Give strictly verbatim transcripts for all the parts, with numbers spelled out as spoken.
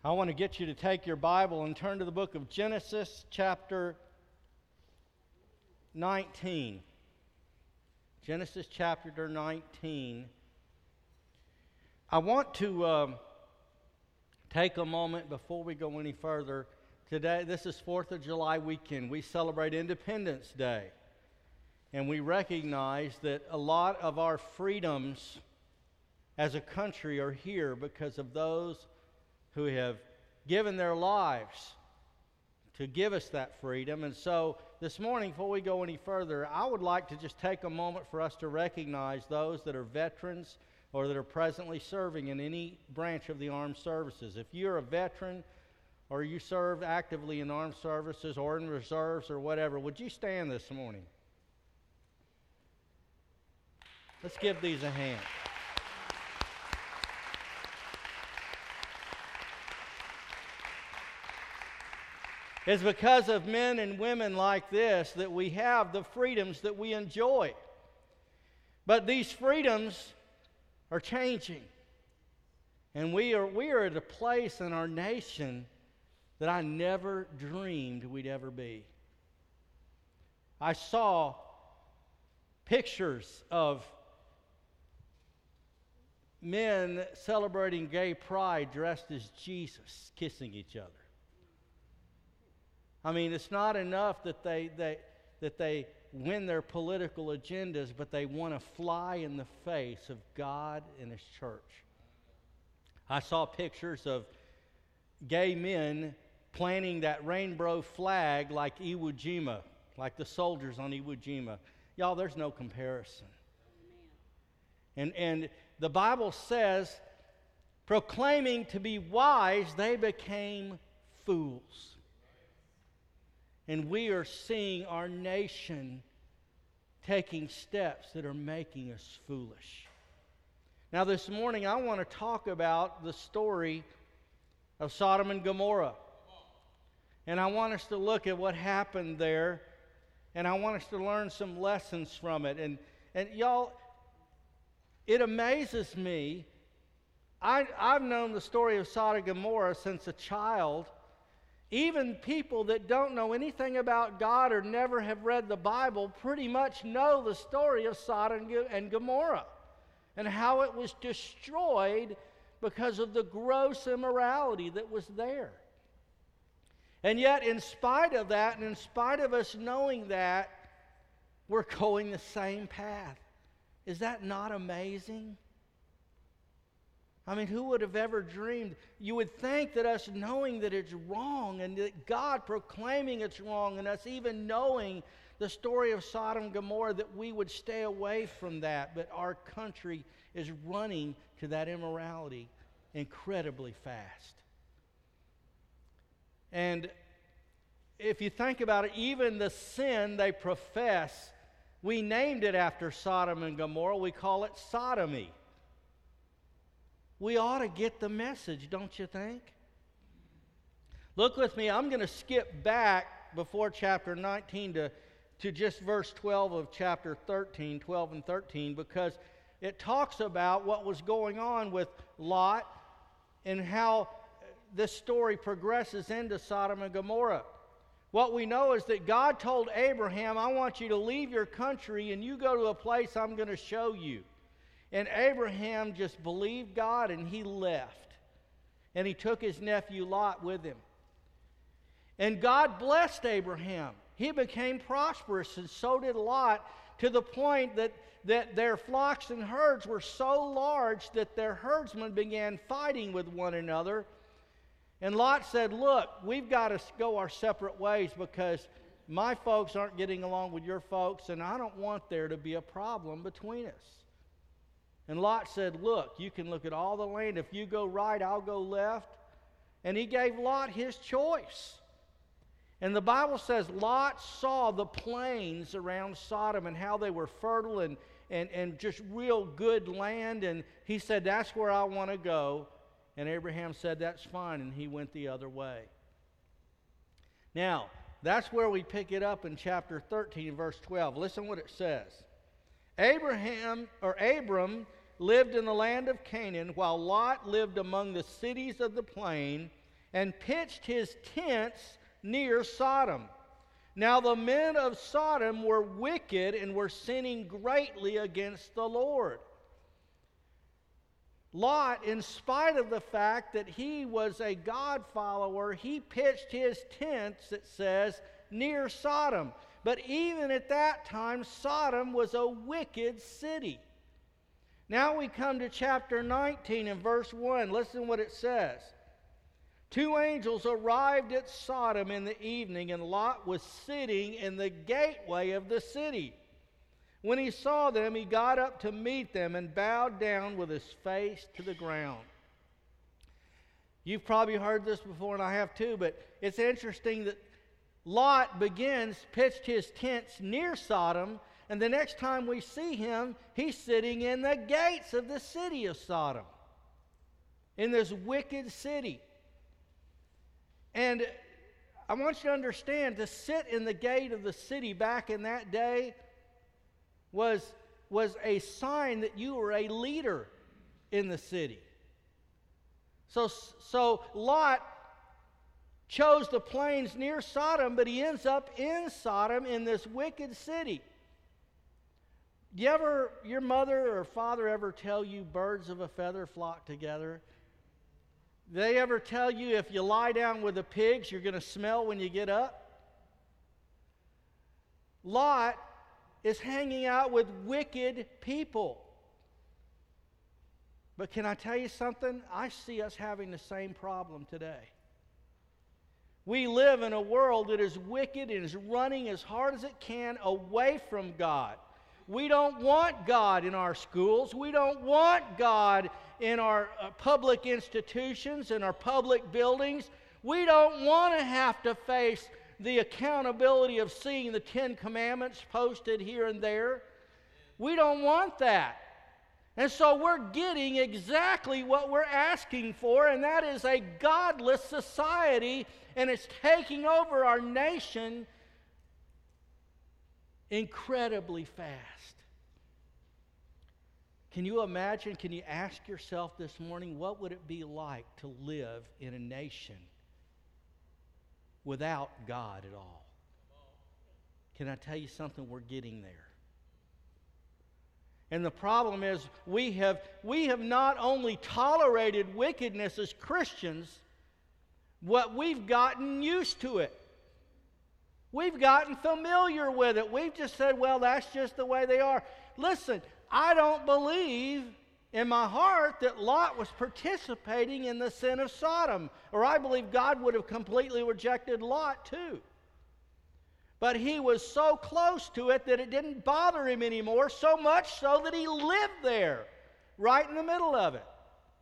I want to get you to take your Bible and turn to the book of Genesis, chapter nineteen. Genesis chapter nineteen. I want to um, take a moment before we go any further. Today, this is fourth of July weekend. We celebrate Independence Day. And we recognize that a lot of our freedoms as a country are here because of those who have given their lives to give us that freedom. And so this morning, before we go any further, I would like to just take a moment for us to recognize those that are veterans or that are presently serving in any branch of the armed services. If you're a veteran or you serve actively in armed services or in reserves or whatever, would you stand this morning? Let's give these a hand. It's because of men and women like this that we have the freedoms that we enjoy. But these freedoms are changing. And we are, we are at a place in our nation that I never dreamed we'd ever be. I saw pictures of men celebrating gay pride dressed as Jesus, kissing each other. I mean, it's not enough that they, they, that they win their political agendas, but they want to fly in the face of God and His church. I saw pictures of gay men planting that rainbow flag like Iwo Jima, like the soldiers on Iwo Jima. Y'all, there's no comparison. And, and the Bible says, proclaiming to be wise, they became fools. And we are seeing our nation taking steps that are making us foolish. Now this morning I want to talk about the story of Sodom and Gomorrah. And I want us to look at what happened there. And I want us to learn some lessons from it. And, and y'all, it amazes me. I, I've known the story of Sodom and Gomorrah since a child. Even people that don't know anything about God or never have read the Bible pretty much know the story of Sodom and Gomorrah and how it was destroyed because of the gross immorality that was there. And yet, in spite of that, and in spite of us knowing that, we're going the same path. Is that not amazing? I mean, who would have ever dreamed? You would think that us knowing that it's wrong and that God proclaiming it's wrong and us even knowing the story of Sodom and Gomorrah that we would stay away from that. But our country is running to that immorality incredibly fast. And if you think about it, even the sin they profess, we named it after Sodom and Gomorrah. We call it sodomy. We ought to get the message, don't you think? Look with me. I'm going to skip back before chapter nineteen to, to just verse twelve of chapter thirteen, twelve and thirteen, because it talks about what was going on with Lot and how this story progresses into Sodom and Gomorrah. What we know is that God told Abraham, I want you to leave your country and you go to a place I'm going to show you. And Abraham just believed God and he left. And he took his nephew Lot with him. And God blessed Abraham. He became prosperous, and so did Lot, to the point that, that their flocks and herds were so large that their herdsmen began fighting with one another. And Lot said, look, we've got to go our separate ways because my folks aren't getting along with your folks, and I don't want there to be a problem between us. And Lot said, look, you can look at all the land. If you go right, I'll go left. And he gave Lot his choice. And the Bible says Lot saw the plains around Sodom and how they were fertile and, and, and just real good land. And he said, that's where I want to go. And Abraham said, that's fine. And he went the other way. Now, that's where we pick it up in chapter thirteen, verse twelve. Listen what it says. Abraham, or Abram, lived in the land of Canaan, while Lot lived among the cities of the plain and pitched his tents near Sodom. Now the men of Sodom were wicked and were sinning greatly against the Lord. Lot, in spite of the fact that he was a God follower, he pitched his tents, it says, near Sodom. But even at that time, Sodom was a wicked city. Now we come to chapter nineteen and verse one. Listen what it says. Two angels arrived at Sodom in the evening, and Lot was sitting in the gateway of the city. When he saw them, he got up to meet them and bowed down with his face to the ground. You've probably heard this before, and I have too, but it's interesting that Lot begins, pitched his tents near Sodom, and the next time we see him, he's sitting in the gates of the city of Sodom, in this wicked city. And I want you to understand, to sit in the gate of the city back in that day was, was a sign that you were a leader in the city. So, so Lot chose the plains near Sodom, but he ends up in Sodom in this wicked city. Do you ever, your mother or father ever tell you birds of a feather flock together? Do they ever tell you if you lie down with the pigs, you're going to smell when you get up? Lot is hanging out with wicked people. But can I tell you something? I see us having the same problem today. We live in a world that is wicked and is running as hard as it can away from God. We don't want God in our schools. We don't want God in our uh, public institutions, in our public buildings. We don't want to have to face the accountability of seeing the Ten Commandments posted here and there. We don't want that. And so we're getting exactly what we're asking for, and that is a godless society, and it's taking over our nation incredibly fast. Can you imagine, can you ask yourself this morning, what would it be like to live in a nation without God at all? Can I tell you something? We're getting there. And the problem is we have, we have not only tolerated wickedness as Christians, but we've gotten used to it. We've gotten familiar with it. We've just said, well, that's just the way they are. Listen, I don't believe in my heart that Lot was participating in the sin of Sodom, or I believe God would have completely rejected Lot too. But he was so close to it that it didn't bother him anymore, so much so that he lived there, right in the middle of it.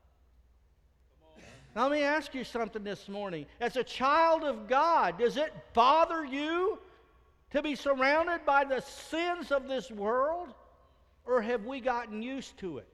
Now let me ask you something this morning. As a child of God, does it bother you to be surrounded by the sins of this world? Or have we gotten used to it?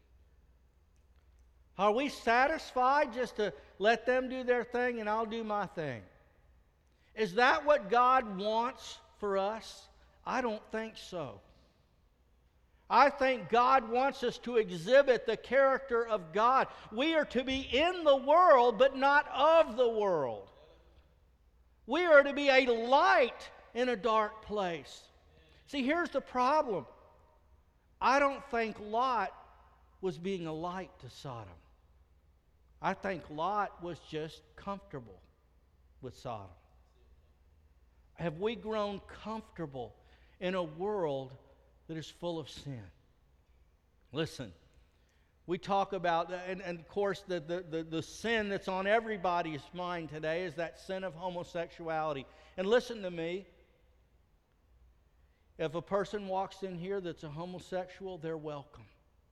Are we satisfied just to let them do their thing and I'll do my thing? Is that what God wants for us? I don't think so. I think God wants us to exhibit the character of God. We are to be in the world, but not of the world. We are to be a light in a dark place. See, here's the problem. I don't think Lot was being a light to Sodom. I think Lot was just comfortable with Sodom. Have we grown comfortable in a world that is full of sin? Listen, we talk about, and, and of course the, the, the, the sin that's on everybody's mind today is that sin of homosexuality. And listen to me, if a person walks in here that's a homosexual, they're welcome.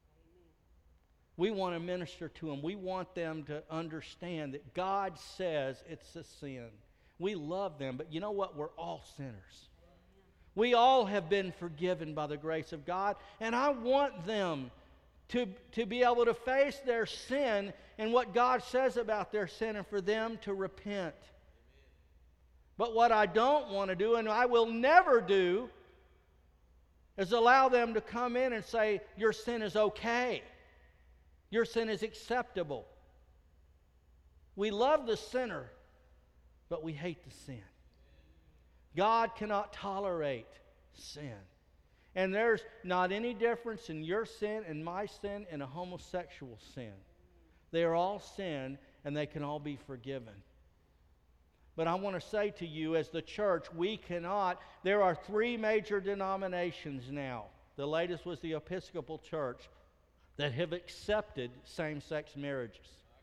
We want to minister to them. We want them to understand that God says it's a sin. We love them, but you know what? We're all sinners. We all have been forgiven by the grace of God, and I want them to, to be able to face their sin and what God says about their sin, and for them to repent. But what I don't want to do, and I will never do, is allow them to come in and say, your sin is okay. Your sin is acceptable. We love the sinner, but we hate the sin. God cannot tolerate sin. And there's not any difference in your sin and my sin and a homosexual sin. They are all sin, and they can all be forgiven. But I want to say to you, as the church, we cannot. There are three major denominations now. The latest was the Episcopal Church that have accepted same-sex marriages.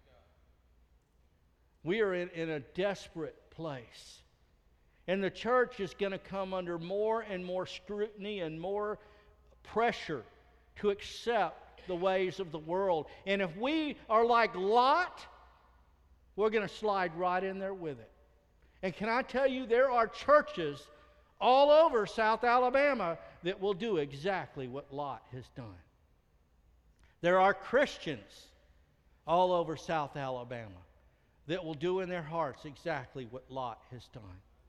We are in, in a desperate place. And the church is going to come under more and more scrutiny and more pressure to accept the ways of the world. And if we are like Lot, we're going to slide right in there with it. And can I tell you, there are churches all over South Alabama that will do exactly what Lot has done. There are Christians all over South Alabama that will do in their hearts exactly what Lot has done.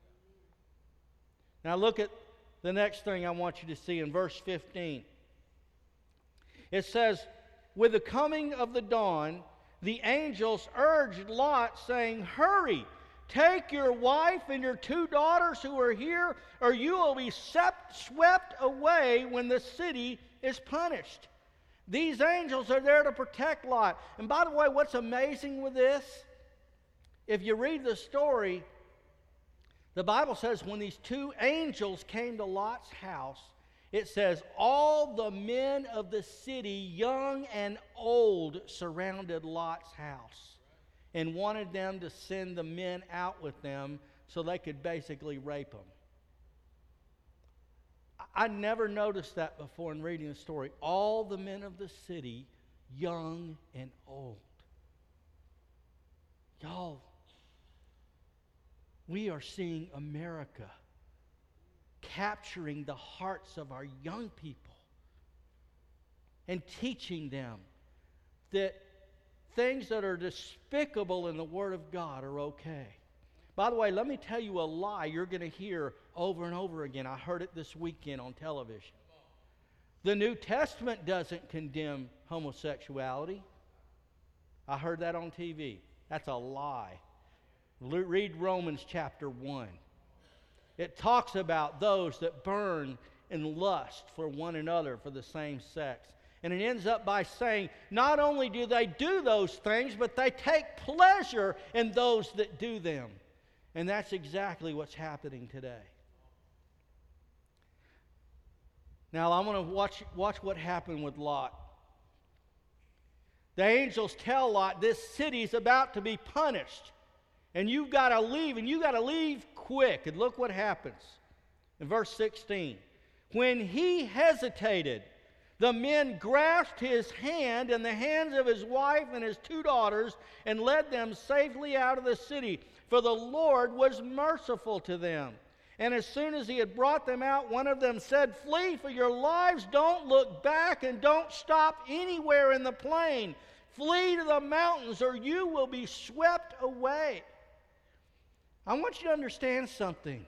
Now look at the next thing I want you to see in verse fifteen. It says, with the coming of the dawn, the angels urged Lot, saying, hurry, take your wife and your two daughters who are here, or you will be swept away when the city is punished. These angels are there to protect Lot. And by the way, what's amazing with this, if you read the story, the Bible says when these two angels came to Lot's house, it says all the men of the city, young and old, surrounded Lot's house and wanted them to send the men out with them so they could basically rape them. I never noticed that before in reading the story. All the men of the city, young and old. Y'all, we are seeing America capturing the hearts of our young people and teaching them that things that are despicable in the Word of God are okay. By the way, let me tell you a lie you're going to hear over and over again. I heard it this weekend on television. The New Testament doesn't condemn homosexuality. I heard that on T V. That's a lie. Read Romans chapter one. It talks about those that burn in lust for one another for the same sex. And it ends up by saying, not only do they do those things, but they take pleasure in those that do them. And that's exactly what's happening today. Now, I want to watch, watch what happened with Lot. The angels tell Lot, this city's about to be punished. And you've got to leave, and you've got to leave quick. And look what happens in verse sixteen. When he hesitated, the men grasped his hand and the hands of his wife and his two daughters and led them safely out of the city, for the Lord was merciful to them. And as soon as he had brought them out, one of them said, flee for your lives, don't look back and don't stop anywhere in the plain. Flee to the mountains or you will be swept away. I want you to understand something.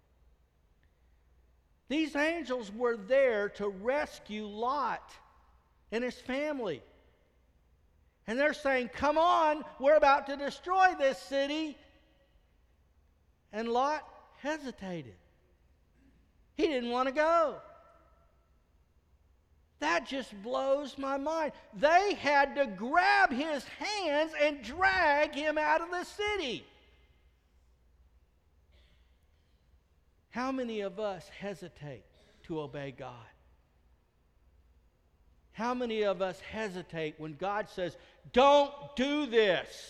These angels were there to rescue Lot and his family. And they're saying, come on, we're about to destroy this city. And Lot hesitated. He didn't want to go. That just blows my mind. They had to grab his hands and drag him out of the city. How many of us hesitate to obey God? How many of us hesitate when God says, don't do this?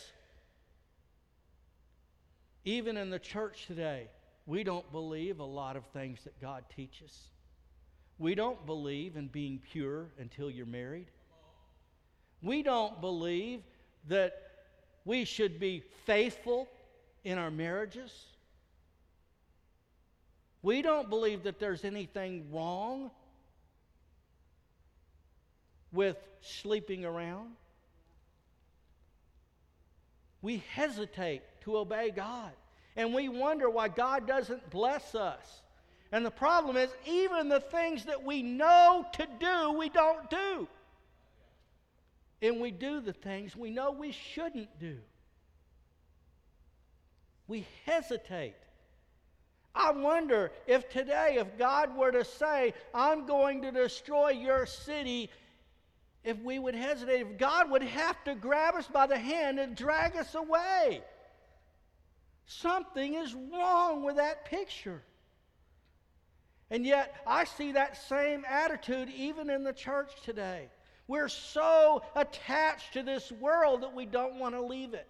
Even in the church today, we don't believe a lot of things that God teaches. We don't believe in being pure until you're married. We don't believe that we should be faithful in our marriages. We don't believe that there's anything wrong with sleeping around. We hesitate to obey God. And we wonder why God doesn't bless us. And the problem is, even the things that we know to do, we don't do. And we do the things we know we shouldn't do. We hesitate. I wonder if today, if God were to say, I'm going to destroy your city, if we would hesitate, if God would have to grab us by the hand and drag us away. Something is wrong with that picture. And yet, I see that same attitude even in the church today. We're so attached to this world that we don't want to leave it.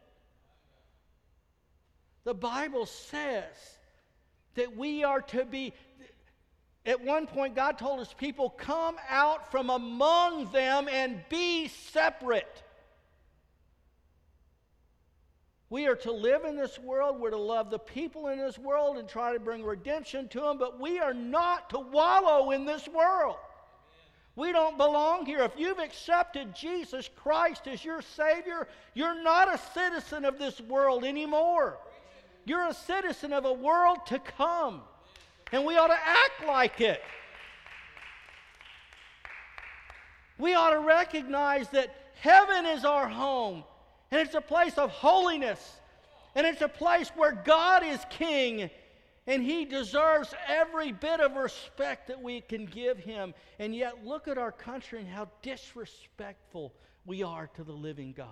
The Bible says that we are to be, at one point God told his people, come out from among them and be separate. We are to live in this world, we're to love the people in this world and try to bring redemption to them, but we are not to wallow in this world. We don't belong here. If you've accepted Jesus Christ as your Savior, you're not a citizen of this world anymore. You're a citizen of a world to come. And we ought to act like it. We ought to recognize that heaven is our home. And it's a place of holiness. And it's a place where God is king. And he deserves every bit of respect that we can give him. And yet look at our country and how disrespectful we are to the living God.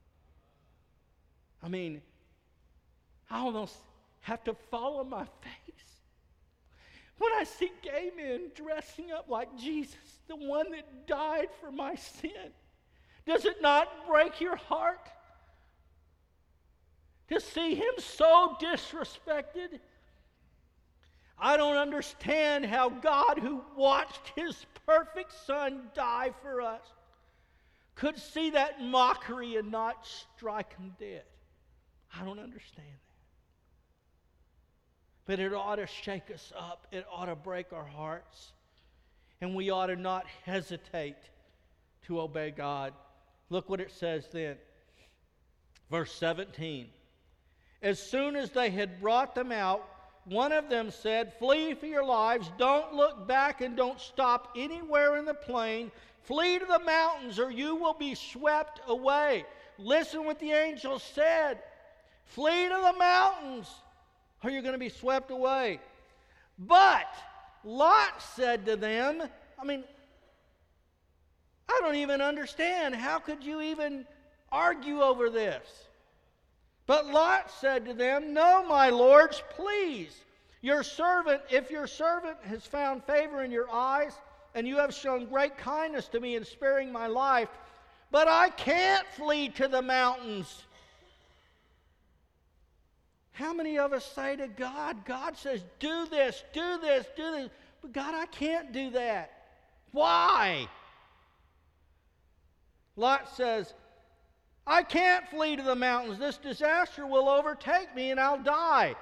I mean, I almost have to fall on my face when I see gay men dressing up like Jesus, the one that died for my sin. Does it not break your heart to see him so disrespected? I don't understand how God, who watched his perfect Son die for us, could see that mockery and not strike him dead. I don't understand that. But it ought to shake us up. It ought to break our hearts. And we ought to not hesitate to obey God. Look what it says then. Verse seventeen. As soon as they had brought them out, one of them said, flee for your lives. Don't look back and don't stop anywhere in the plain. Flee to the mountains or you will be swept away. Listen what the angel said. Flee to the mountains or you're going to be swept away. But Lot said to them, I mean, I don't even understand. How could you even argue over this? But Lot said to them, no, my lords, please. Your servant, if your servant has found favor in your eyes, and you have shown great kindness to me in sparing my life, but I can't flee to the mountains. How many of us say to God, God says, do this, do this, do this. But God, I can't do that. Why? Lot says, I can't flee to the mountains. This disaster will overtake me and I'll die.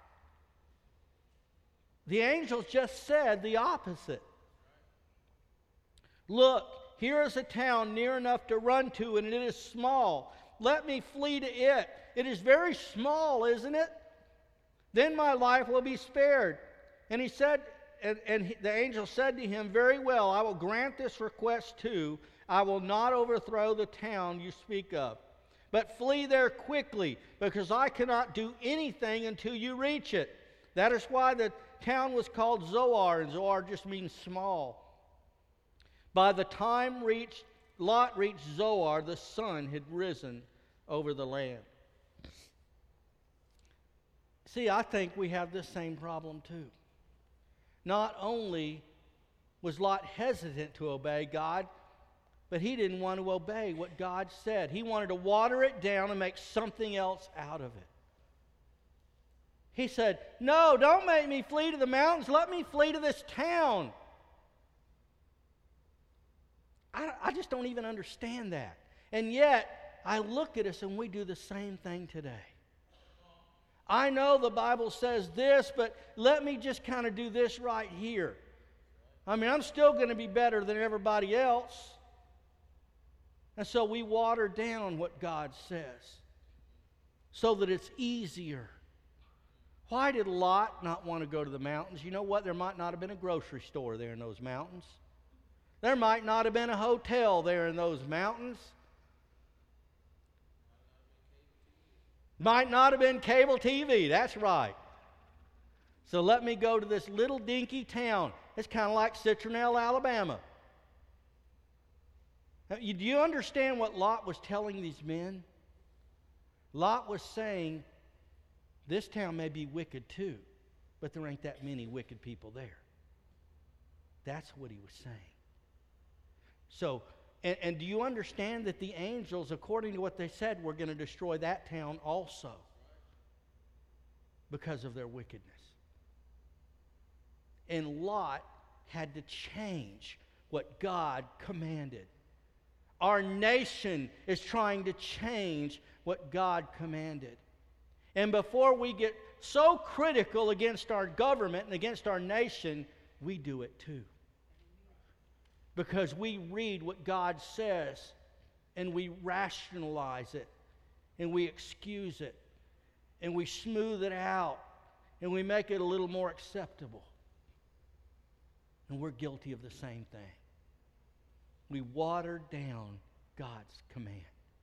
The angels just said the opposite. Look, here is a town near enough to run to, and it is small. Let me flee to it. It is very small, isn't it? Then my life will be spared. And he said, and, and he, the angel said to him, very well, I will grant this request too. I will not overthrow the town you speak of. But flee there quickly, because I cannot do anything until you reach it. That is why the town was called Zoar, and Zoar just means small. By the time reached, Lot reached Zoar, the sun had risen over the land. See, I think we have this same problem too. Not only was Lot hesitant to obey God, but he didn't want to obey what God said. He wanted to water it down and make something else out of it. He said, no, don't make me flee to the mountains. Let me flee to this town. I, I just don't even understand that. And yet, I look at us and we do the same thing today. I know the Bible says this, but let me just kind of do this right here. I mean, I'm still going to be better than everybody else. And so we water down what God says so that it's easier. Why did Lot not want to go to the mountains? You know what? There might not have been a grocery store there in those mountains. There might not have been a hotel there in those mountains. Might not have been cable T V, that's right. So let me go to this little dinky town. It's kind of like Citronelle, Alabama. Now, you, do you understand what Lot was telling these men? Lot was saying, this town may be wicked too, but there ain't that many wicked people there. That's what he was saying. So, and, and do you understand that the angels, according to what they said, were going to destroy that town also because of their wickedness? And Lot had to change what God commanded. Our nation is trying to change what God commanded. And before we get so critical against our government and against our nation, we do it too. Because we read what God says and we rationalize it and we excuse it and we smooth it out and we make it a little more acceptable. And we're guilty of the same thing. We water down God's command.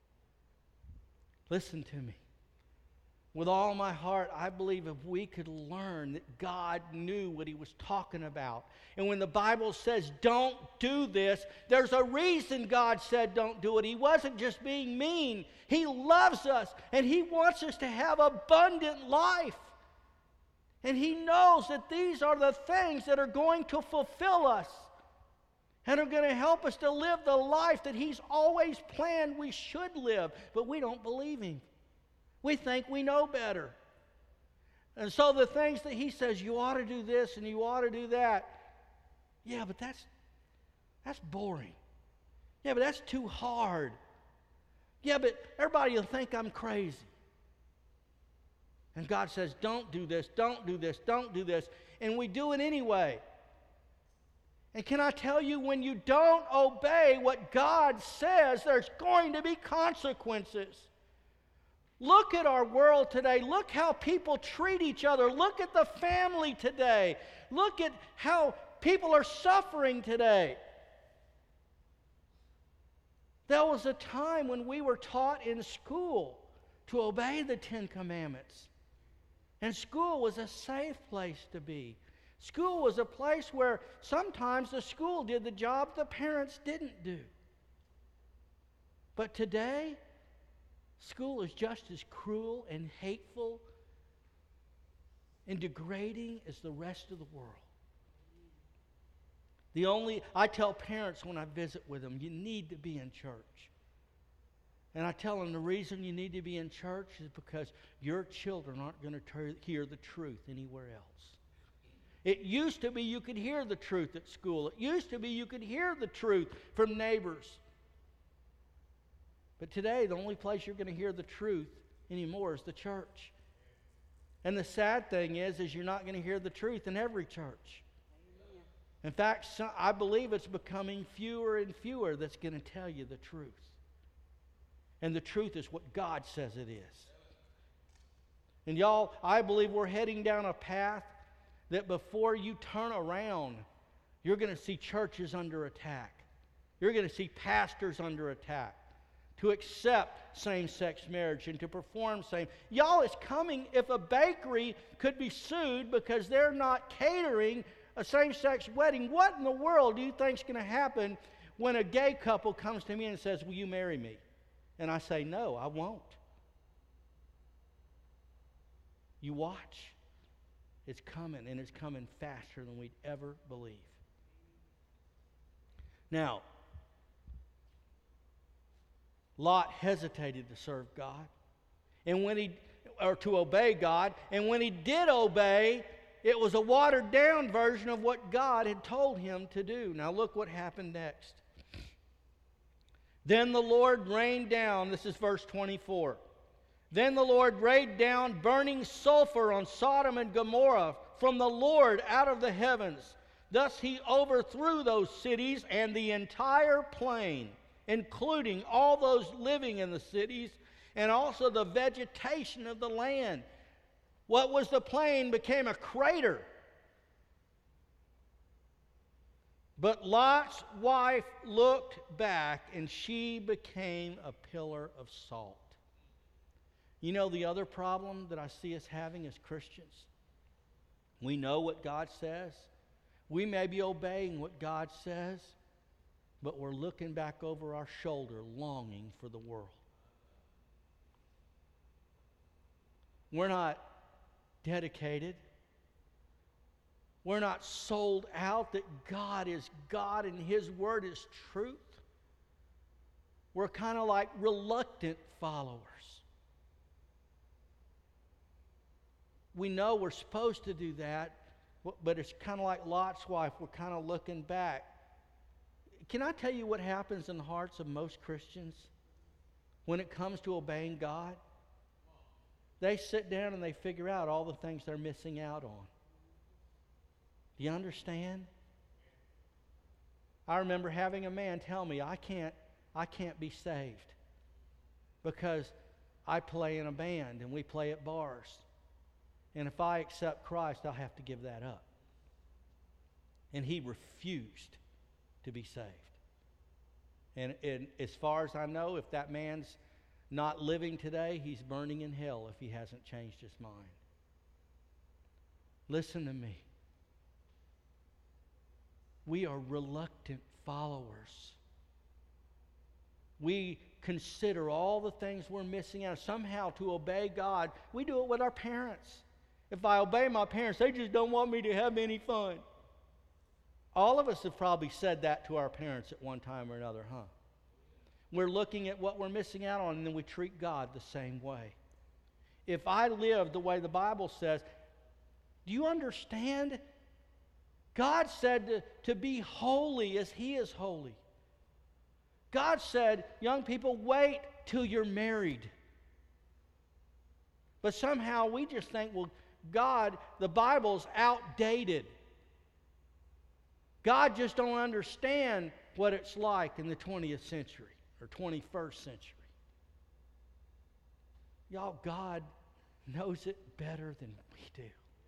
Listen to me. With all my heart, I believe if we could learn that God knew what he was talking about. And when the Bible says don't do this, there's a reason God said don't do it. He wasn't just being mean. He loves us and he wants us to have abundant life. And he knows that these are the things that are going to fulfill us and are going to help us to live the life that he's always planned we should live. But we don't believe him. We think we know better. And so the things that he says, you ought to do this and you ought to do that. Yeah, but that's, that's boring. Yeah, but that's too hard. Yeah, but everybody will think I'm crazy. And God says, don't do this, don't do this, don't do this. And we do it anyway. And can I tell you, when you don't obey what God says, there's going to be consequences. Look at our world today. Look how people treat each other. Look at the family today. Look at how people are suffering today. There was a time when we were taught in school to obey the Ten Commandments. And school was a safe place to be. School was a place where sometimes the school did the job the parents didn't do. But today, school is just as cruel and hateful and degrading as the rest of the world. The only, I tell parents when I visit with them, you need to be in church. And I tell them the reason you need to be in church is because your children aren't going to hear the truth anywhere else. It used to be you could hear the truth at school. It used to be you could hear the truth from neighbors. But today, the only place you're going to hear the truth anymore is the church. And the sad thing is, is you're not going to hear the truth in every church. Amen. In fact, some, I believe it's becoming fewer and fewer that's going to tell you the truth. And the truth is what God says it is. And y'all, I believe we're heading down a path that before you turn around, you're going to see churches under attack. You're going to see pastors under attack to accept same-sex marriage and to perform same. Y'all, it's coming. If a bakery could be sued because they're not catering a same-sex wedding, what in the world do you think is going to happen when a gay couple comes to me and says, will you marry me? And I say, no, I won't. You watch. It's coming, and it's coming faster than we'd ever believe. Now, Lot hesitated to serve God, and when he or to obey God, and when he did obey, it was a watered-down version of what God had told him to do. Now look what happened next. Then the Lord rained down, this is verse twenty-four. Then the Lord rained down burning sulfur on Sodom and Gomorrah from the Lord out of the heavens. Thus he overthrew those cities and the entire plain, including all those living in the cities and also the vegetation of the land. What was the plain became a crater. But Lot's wife looked back, and she became a pillar of salt. You know the other problem that I see us having as Christians? We know what God says. We may be obeying what God says, but we're looking back over our shoulder longing for the world. We're not dedicated. We're not sold out that God is God and His Word is truth. We're kind of like reluctant followers. We know we're supposed to do that, but it's kind of like Lot's wife. We're kind of looking back. Can I tell you what happens in the hearts of most Christians when it comes to obeying God? They sit down and they figure out all the things they're missing out on. Do you understand? I remember having a man tell me, I can't, I can't be saved because I play in a band and we play at bars. And if I accept Christ, I'll have to give that up. And he refused to be saved. And, and as far as I know, if that man's not living today, he's burning in hell if he hasn't changed his mind. Listen to me. We are reluctant followers. We consider all the things we're missing out. Somehow to obey God, we do it with our parents. If I obey my parents, they just don't want me to have any fun. All of us have probably said that to our parents at one time or another, huh? We're looking at what we're missing out on, and then we treat God the same way. If I live the way the Bible says, do you understand? God said to, to be holy as He is holy. God said, young people, wait till you're married. But somehow we just think, well, God, the Bible's outdated. God just don't understand what it's like in the twentieth century or twenty-first century. Y'all, God knows it better than we do.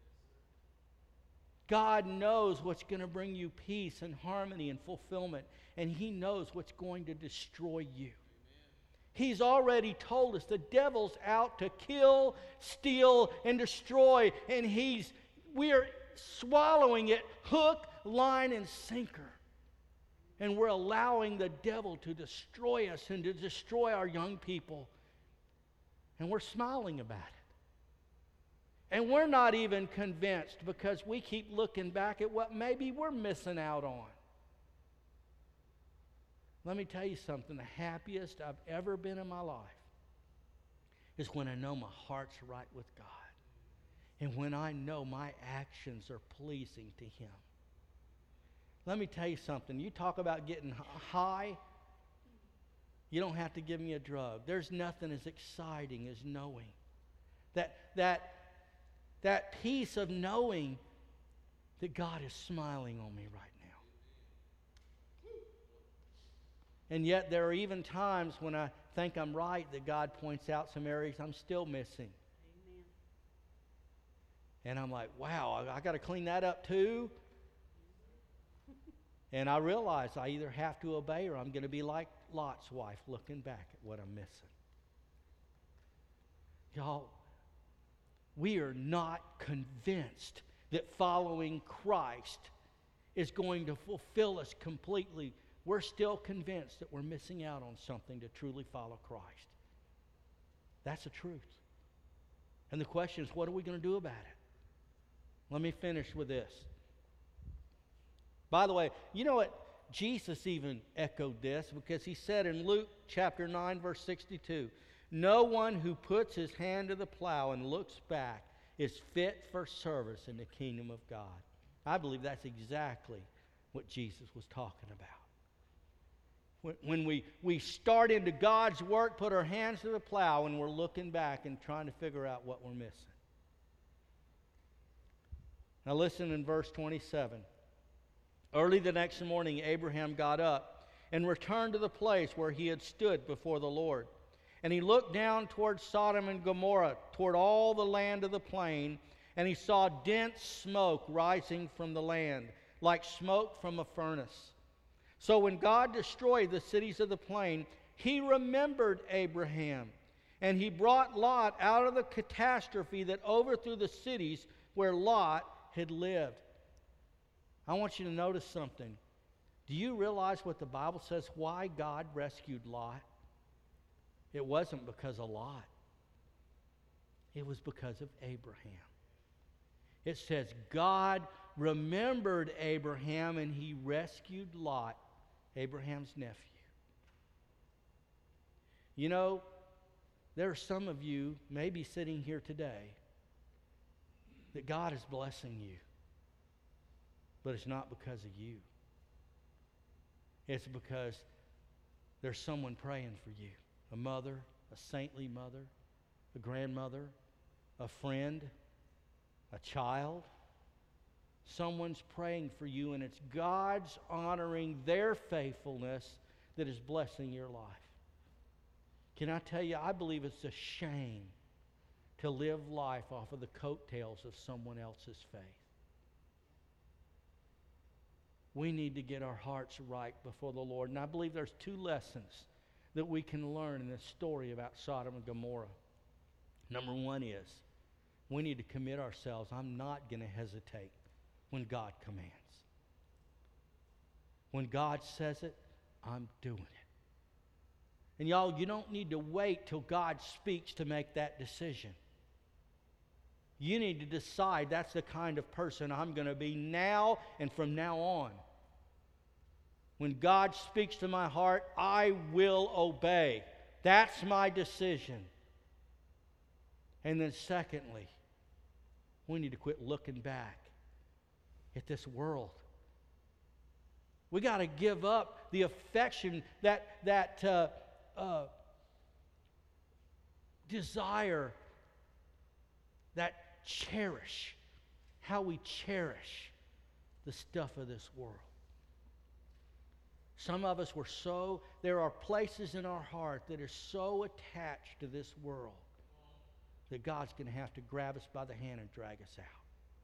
God knows what's going to bring you peace and harmony and fulfillment, and He knows what's going to destroy you. He's already told us the devil's out to kill, steal, and destroy, and he's we are swallowing it hook, line, and sinker. And we're allowing the devil to destroy us and to destroy our young people. And we're smiling about it. And we're not even convinced because we keep looking back at what maybe we're missing out on. Let me tell you something. The happiest I've ever been in my life is when I know my heart's right with God. And when I know my actions are pleasing to Him. Let me tell you something. You talk about getting high. You don't have to give me a drug. There's nothing as exciting as knowing. That, that, that peace of knowing that God is smiling on me right now. And yet there are even times when I think I'm right that God points out some areas I'm still missing. Amen. And I'm like, wow, I, I got to clean that up too. And I realize I either have to obey or I'm going to be like Lot's wife looking back at what I'm missing. Y'all, we are not convinced that following Christ is going to fulfill us completely. We're still convinced that we're missing out on something to truly follow Christ. That's the truth. And the question is, what are we going to do about it? Let me finish with this. By the way, you know what? Jesus even echoed this because He said in Luke chapter nine, verse sixty-two, no one who puts his hand to the plow and looks back is fit for service in the kingdom of God. I believe that's exactly what Jesus was talking about. When, when we, we start into God's work, put our hands to the plow, and we're looking back and trying to figure out what we're missing. Now listen in verse twenty-seven. Early the next morning, Abraham got up and returned to the place where he had stood before the Lord. And he looked down toward Sodom and Gomorrah, toward all the land of the plain, and he saw dense smoke rising from the land, like smoke from a furnace. So when God destroyed the cities of the plain, He remembered Abraham, And he brought Lot out of the catastrophe that overthrew the cities where Lot had lived. I want you to notice something. Do you realize what the Bible says why God rescued Lot? It wasn't because of Lot. It was because of Abraham. It says God remembered Abraham and he rescued Lot, Abraham's nephew. You know, there are some of you maybe sitting here today that God is blessing you, but it's not because of you. It's because there's someone praying for you. A mother, a saintly mother, a grandmother, a friend, a child. Someone's praying for you, and it's God's honoring their faithfulness that is blessing your life. Can I tell you, I believe it's a shame to live life off of the coattails of someone else's faith. We need to get our hearts right before the Lord. And I believe there's two lessons that we can learn in this story about Sodom and Gomorrah. Number one is, we need to commit ourselves. I'm not going to hesitate when God commands. When God says it, I'm doing it. And y'all, you don't need to wait till God speaks to make that decision. You need to decide that's the kind of person I'm going to be now and from now on. When God speaks to my heart, I will obey. That's my decision. And then secondly, we need to quit looking back at this world. We got to give up the affection, that, that uh, uh, desire, that cherish, how we cherish the stuff of this world. Some of us were so, there are places in our heart that are so attached to this world that God's going to have to grab us by the hand and drag us out.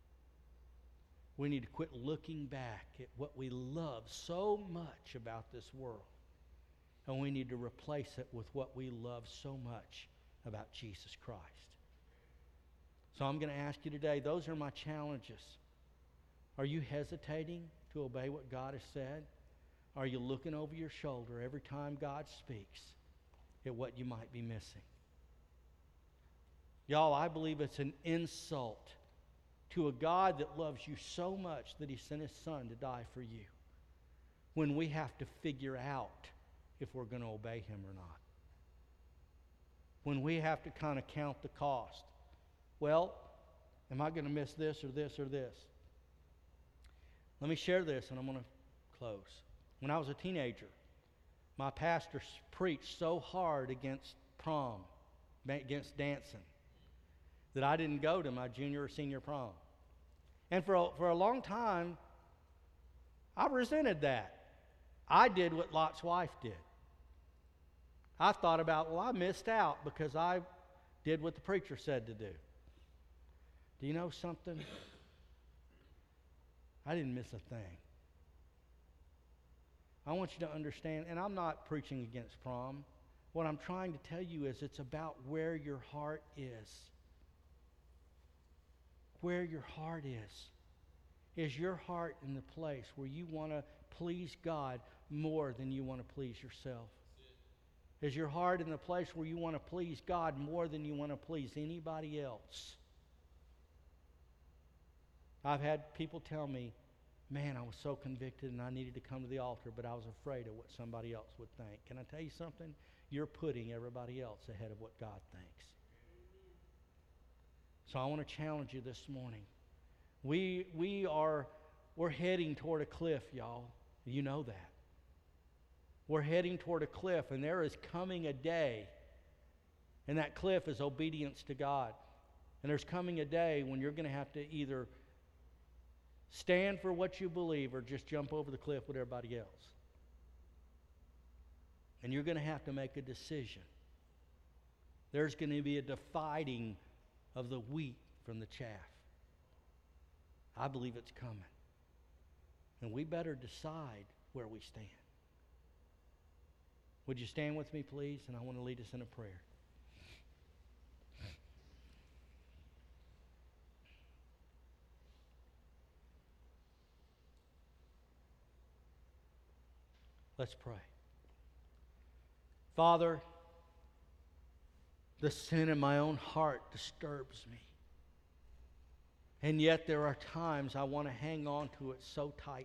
We need to quit looking back at what we love so much about this world. And we need to replace it with what we love so much about Jesus Christ. So I'm going to ask you today, those are my challenges. Are you hesitating to obey what God has said? Are you looking over your shoulder every time God speaks at what you might be missing? Y'all, I believe it's an insult to a God that loves you so much that He sent His Son to die for you when we have to figure out if we're going to obey Him or not. When we have to kind of count the cost. Well, am I going to miss this or this or this? Let me share this and I'm going to close. When I was a teenager, my pastor preached so hard against prom, against dancing, that I didn't go to my junior or senior prom. And for a, for a long time, I resented that. I did what Lot's wife did. I thought about, well, I missed out because I did what the preacher said to do. Do you know something? I didn't miss a thing. I want you to understand, and I'm not preaching against prom. What I'm trying to tell you is it's about where your heart is. Where your heart is. Is your heart in the place where you want to please God more than you want to please yourself? Is your heart in the place where you want to please God more than you want to please anybody else? I've had people tell me, man, I was so convicted and I needed to come to the altar, but I was afraid of what somebody else would think. Can I tell you something? You're putting everybody else ahead of what God thinks. So I want to challenge you this morning. We, we are, we're heading toward a cliff, y'all. You know that. We're heading toward a cliff, and there is coming a day, and that cliff is obedience to God. And there's coming a day when you're going to have to either stand for what you believe or just jump over the cliff with everybody else. And you're going to have to make a decision. There's going to be a dividing of the wheat from the chaff. I believe it's coming. And we better decide where we stand. Would you stand with me, please? And I want to lead us in a prayer. Let's pray. Father, the sin in my own heart disturbs me. And yet there are times I want to hang on to it so tightly.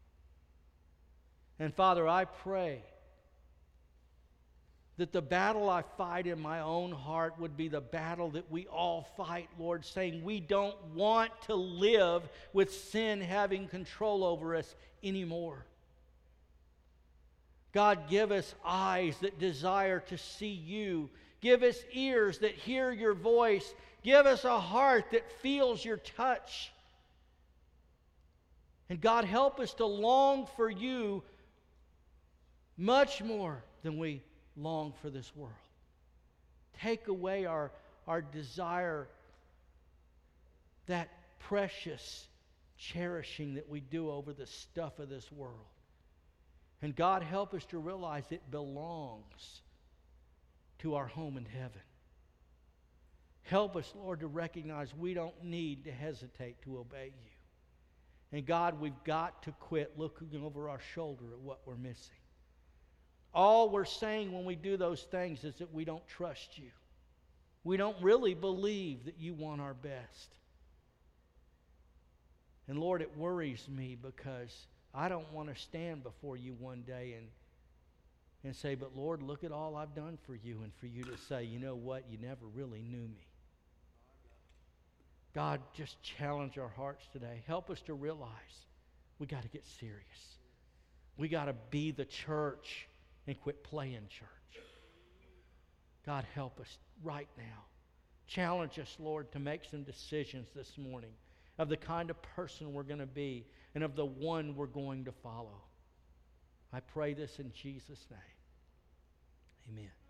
And Father, I pray that the battle I fight in my own heart would be the battle that we all fight, Lord, saying we don't want to live with sin having control over us anymore. God, give us eyes that desire to see you. Give us ears that hear your voice. Give us a heart that feels your touch. And God, help us to long for you much more than we long for this world. Take away our, our desire, that precious cherishing that we do over the stuff of this world. And God, help us to realize it belongs to our home in heaven. Help us, Lord, to recognize we don't need to hesitate to obey you. And God, we've got to quit looking over our shoulder at what we're missing. All we're saying when we do those things is that we don't trust you. We don't really believe that you want our best. And Lord, it worries me because I don't want to stand before you one day and, and say, but Lord, look at all I've done for you, and for you to say, you know what, you never really knew me. God, just challenge our hearts today. Help us to realize we got to get serious. We got to be the church and quit playing church. God, help us right now. Challenge us, Lord, to make some decisions this morning of the kind of person we're going to be and of the one we're going to follow. I pray this in Jesus' name. Amen.